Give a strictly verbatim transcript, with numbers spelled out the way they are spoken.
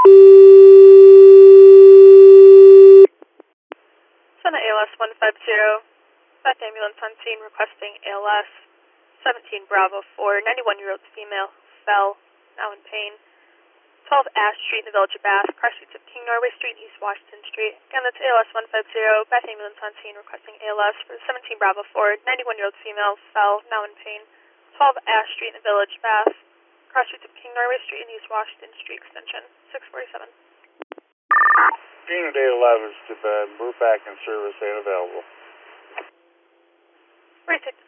Center A L S one five zero, Beth ambulance on scene requesting A L S. seventeen Bravo four, ninety-one-year-old female, fell, now in pain. twelve Ash Street in the Village of Bath, cross streets of King Norway Street and East Washington Street. Again, that's A L S one five zero, Beth ambulance on scene requesting A L S for seventeen Bravo four, ninety-one-year-old female, fell, now in pain. twelve Ash Street in the Village of Bath, cross streets of King Norway Street and East Washington Street, extension six forty-seven. Unit eight eleven to bed, we're back in service and available. forty-six